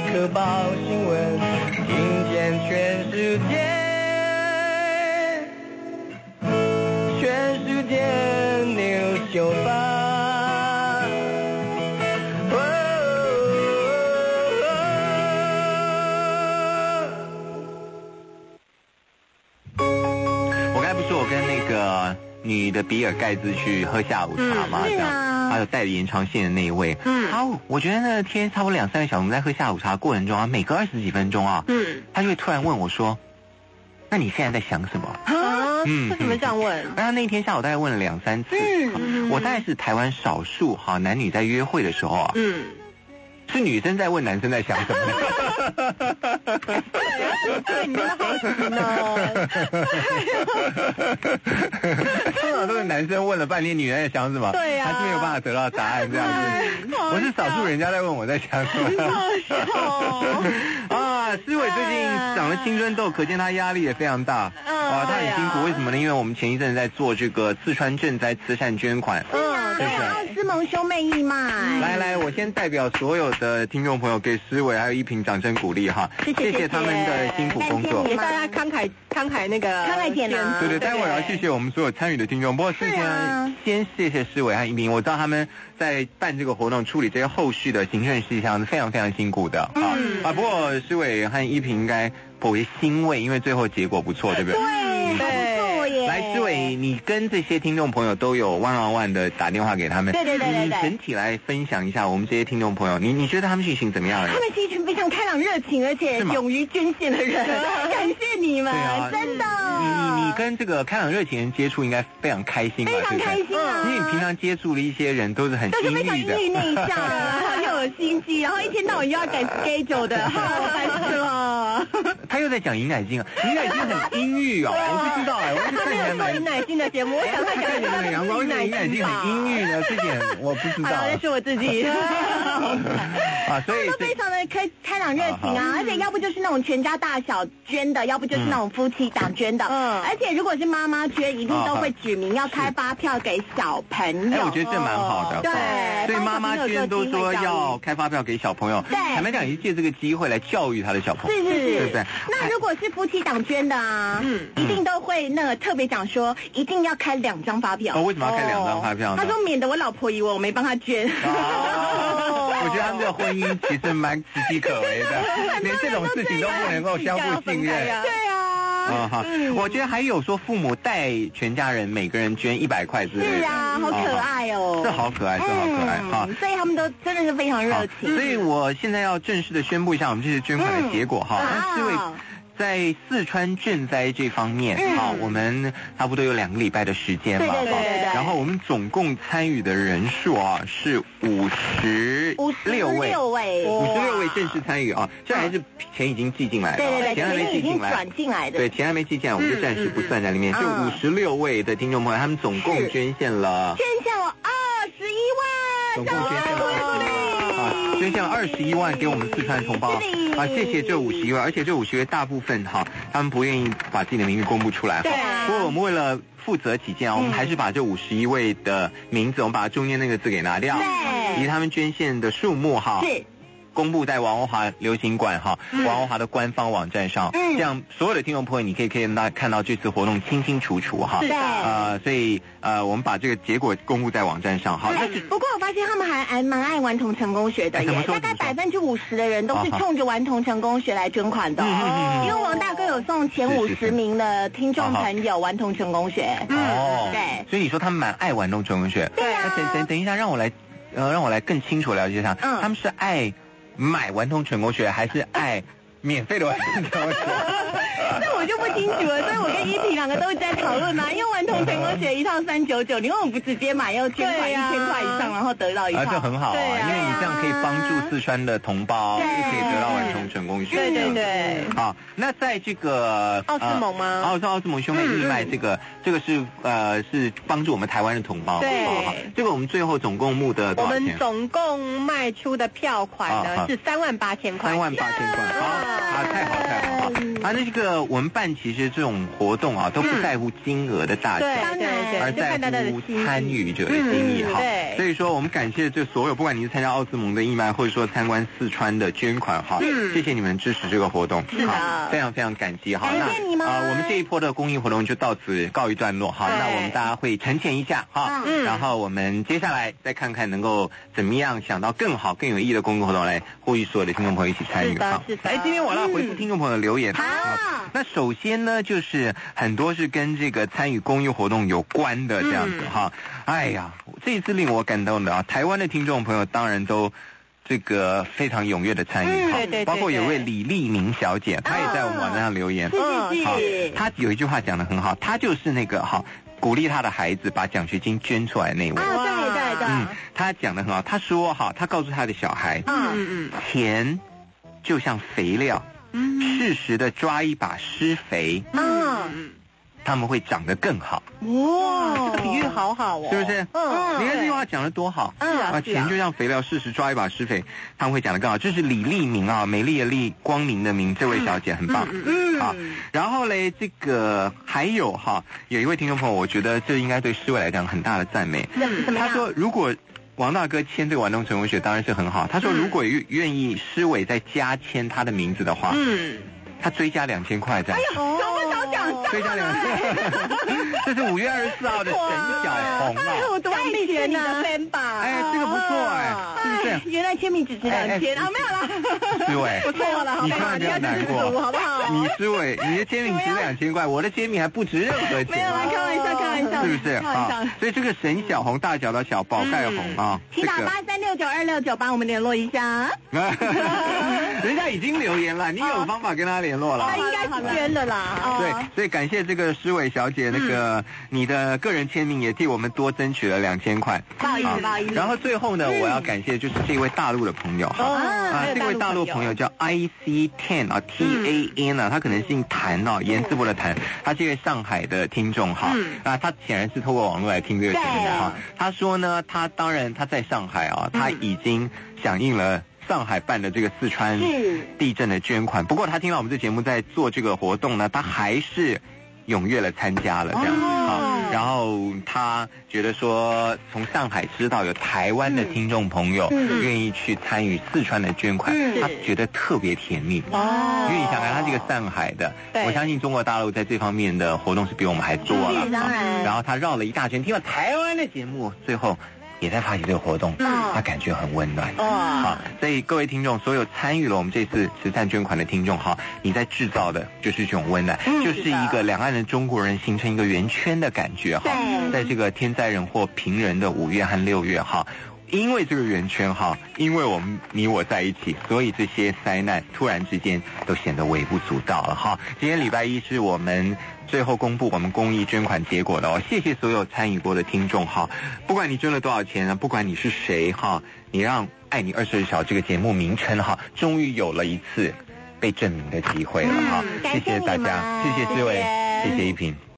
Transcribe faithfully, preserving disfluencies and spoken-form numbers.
可报新闻，听见全世界，全世界 News 九八。 我刚才不是说我跟那个女的比尔盖茨去喝下午茶吗？ 嗯， 这样。 啊。 还有带着延长线的那一位，嗯，他我觉得那天差不多两三个小时，我们在喝下午茶过程中啊，每隔二十几分钟啊，嗯，他就会突然问我说：“那你现在在想什么？” 啊，嗯，为什么这样问？ 然后那天下午大概问了两三次，嗯，我大概是台湾少数哈男女在约会的时候啊，嗯，是女生在问男生在想什么。 对，你真的好奇呢。 通常都是男生问了半天，女人在想什么， 对呀， 还是没有办法得到答案这样子。我是少数人家在问我在想什么。啊，思伟最近长了青春痘，可见他压力也非常大。啊，他很辛苦，为什么呢？因为我们前一阵在做这个四川赈灾慈善捐款。 嗯，对，奥斯蒙兄妹义卖。 来来，我先代表所有的听众朋友给思伟还有一平掌声鼓励哈， 谢谢谢谢他们的辛苦工作， 也大家慷慨慷慨那个慷慨点啊。 对对，待会儿要谢谢我们所有参与的听众。不过事先、啊、先谢谢思伟和一平，我知道他们在办这个活动、处理这些后续的行政事项是非常非常辛苦的。嗯啊，不过思伟和一平应该颇为欣慰，因为最后结果不错，对不对？ 对，对。 来，思伟，你跟这些听众朋友都有 one on one 的打电话给他们， 对对对对对， 你整体来分享一下我们这些听众朋友，你你觉得他们是一群怎么样的人？ 他们是一群非常开朗、热情，而且勇于捐献的人。感谢你们， 啊、 真的。 你你你跟这个开朗热情人接触应该非常开心吧？ 非常开心啊！ 因为你平常接触的一些人都是很阴郁的， 都是非常阴郁内向，然后又有心机，然后一天到晚又要改 schedule 的，好烦死了。 他又在讲尹乃菁啊，尹乃菁很阴郁哦，我不知道哎，我是看起来蛮尹乃菁的节目，我想他讲的很阳光，尹乃菁很阴郁的，这点我不知道。 好了，那是我自己。 啊，所以都非常的开开朗热情啊，而且要不就是那种全家大小捐的，要不就是那种夫妻档捐的，嗯，而且如果是妈妈捐，一定都会指明要开发票给小朋友。 哎，我觉得这蛮好的。 对， 所以妈妈捐都说要开发票给小朋友， 对， 坦白讲也是借这个机会来教育他的小朋友， 是是是， 对不对？ 那如果是夫妻档捐的啊，嗯，一定都会那个特别讲说，一定要开两张发票。 哦，为什么要开两张发票呢？ 他说免得我老婆以为我没帮他捐。 哦，我觉得他们的婚姻其实蛮岌岌可危的，连这种事情都不能够相互信任。 对啊。 啊哈，我觉得还有说父母带全家人每个人捐一百块之类的。 是啊，好可爱哦。 这好可爱，这好可爱哈。 所以他们都真的是非常热情。 所以我现在要正式的宣布一下我们这次捐款的结果哈。那四位在四川赈灾这方面啊，我们差不多有两个礼拜的时间嘛， 对对对。 然后我们总共参与的人数啊是五十六位，五十六位正式参与啊，这还是钱已经寄进来的， 对对对， 钱还没寄进来， 转进来的， 对，钱还没寄进来，我们就暂时不算在里面。就五十六位的听众朋友，他们总共捐献了， 捐献了二十一万， 总共捐献了啊，捐献了二十一万给我们四川同胞啊，谢谢这五十一位，而且这五十位大部分哈，他们不愿意把自己的名誉公布出来， 对， 不过我们为了负责起见啊，我们还是把这五十一位的名字，我们把中间那个字给拿掉， 对， 以及他们捐献的数目哈， 是。 公布在王文华流行馆哈，嗯、王文华的官方网站上，嗯，这样所有的听众朋友，你可以可以看看到这次活动清清楚楚哈， 是的， 呃，所以呃，我们把这个结果公布在网站上，好， 嗯、 那不过我发现他们还还蛮爱顽童成功学的耶，大概百分之五十的人都是冲着顽童成功学来捐款的，哦，因为王大哥有送前五十名的听众朋友顽童成功学， 哦， 对， 所以你说他们蛮爱顽童成功学， 对啊， 那等等等一下，让我来呃让我来更清楚了解他，嗯，他们是爱买顽童成功学还是爱免费的顽童成功学？ 这我就不清楚了，所以我跟依萍两个都在讨论嘛。因为顽童成功学一套三九九，你为什么不直接买，要捐款一千块以上，然后得到一套？ 啊，这很好啊，因为你这样可以帮助四川的同胞，也可以得到顽童成功学。 对对对。 好，那在这个奥斯蒙吗？ 奥斯奥斯蒙兄妹义卖这个，这个是呃是帮助我们台湾的同胞。 对。 好，这个我们最后总共募的多少钱？ 我们总共卖出的票款呢是三万八千块。 三万八千块。好。 啊，太好太好啊！啊，那这个我们办其实这种活动啊，都不在乎金额的大小， 对对对， 而在乎参与者的心意哈。 对， 所以说我们感谢这所有，不管你是参加奥斯蒙的义卖，或者说参观四川的捐款哈，谢谢你们支持这个活动， 是的， 非常非常感激哈。 感谢你们啊，我们这一波的公益活动就到此告一段落哈。那我们大家会沉潜一下哈，然后我们接下来再看看能够怎么样想到更好更有意义的公益活动来呼吁所有的听众朋友一起参与哈。哎，今天我要回复听众朋友的留言。 好， 那首先呢，就是很多是跟这个参与公益活动有关的这样子哈。哎呀，这一次令我感动的啊，台湾的听众朋友当然都这个非常踊跃的参与哈， 对对， 包括有位李丽明小姐，她也在我们网站上留言， 是是是， 她有一句话讲得很好，她就是那个哈。鼓励他的孩子把奖学金捐出来那位， 啊，对对对， 嗯，他讲得很好，他说哈，他告诉他的小孩， 嗯嗯， 钱就像肥料，嗯，适时的抓一把施肥，嗯，他们会长得更好。 哇，这个比喻好好哦， 是不是？嗯，你看这句话讲得多好， 嗯啊，钱就像肥料，适时抓一把施肥，他们会讲得更好。这是李丽明啊，美丽的丽，光明的明，这位小姐很棒，嗯，好。然后嘞，这个还有哈，有一位听众朋友，我觉得这应该对诗伟来讲很大的赞美。 嗯， 他说如果王大哥签这个玩弄成文学当然是很好。他说如果愿愿意诗伟再加签他的名字的话，嗯，他追加两千块这样。 哎呦，少不少奖项？ 追加两千。这是五月二十四号的沈小红啊， 我多爱你的 fan 吧？ 哎，这个不错哎，是不是？ 原来签名只值两千啊，没有啦。 诗伟， 我错了， 你千万不要难过， 好不好？ 你诗伟，你的签名值两千块，我的签名还不值任何钱。 没有啦，开玩笑，开玩笑， 是不是啊？所以这个沈小红，大小的小，宝盖红啊， 请打八三六九二六九帮我们联络一下。 人家已经留言了，你有方法跟他联络了。 他应该是捐的啦。 对，所以感谢这个诗伟小姐，那个你的个人签名也替我们多争取了两千块。 不好意思，不好意思。 然后最后呢，我要感谢就是这位大陆的朋友哈，啊，这位大陆朋友叫 I C ten 啊 T A N 啊，他可能姓谭哦，言字部的谭，他是一位上海的听众哈，啊，他显然是透过网络来听这个节目的哈。他说呢，他当然他在上海啊，他已经响应了上海办的这个四川地震的捐款，不过他听到我们这节目在做这个活动呢，他还是踊跃了参加了这样子啊。然后他觉得说，从上海知道有台湾的听众朋友愿意去参与四川的捐款，他觉得特别甜蜜。哦，因为你想看他这个上海的，我相信中国大陆在这方面的活动是比我们还多了。 当然。 然后他绕了一大圈，听到台湾的节目，最后也在发起这个活动，嗯，他感觉很温暖。哦，好，所以各位听众，所有参与了我们这次慈善捐款的听众，哈，你在制造的就是这种温暖，嗯，就是一个两岸的中国人形成一个圆圈的感觉，哈，在这个天灾人祸平人的五月和六月，哈。因为这个圆圈哈，因为我们你我在一起，所以这些灾难突然之间都显得微不足道了哈。今天礼拜一是我们最后公布我们公益捐款结果的哦，谢谢所有参与过的听众哈，不管你捐了多少钱呢，不管你是谁哈，你让爱你二十二小这个节目名称哈，终于有了一次被证明的机会了哈，嗯，谢谢大家，谢谢思维，谢谢一平。